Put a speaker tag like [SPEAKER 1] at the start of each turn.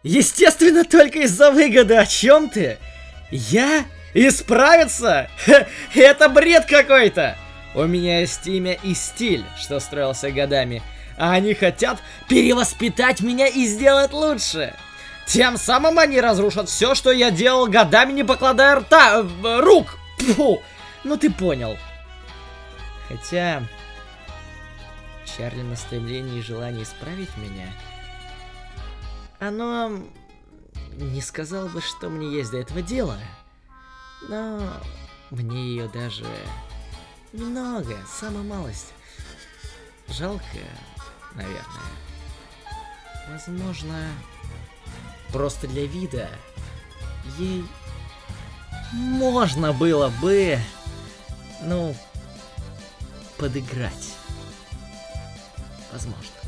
[SPEAKER 1] Естественно, только из-за выгоды. О чем ты? Я? Исправиться? Ха, это бред какой-то! У меня есть имя и стиль, что строился годами, а они хотят перевоспитать меня и сделать лучше. Тем самым они разрушат все, что я делал годами, не покладая рук. Фу. Ну ты понял. Хотя Чарли стремление и желание исправить меня, оно не сказал бы, что мне есть до этого дело. Но мне ее даже немного, самая малость. Жалко, наверное. Возможно, просто для вида ей можно было бы, ну, подыграть. Возможно.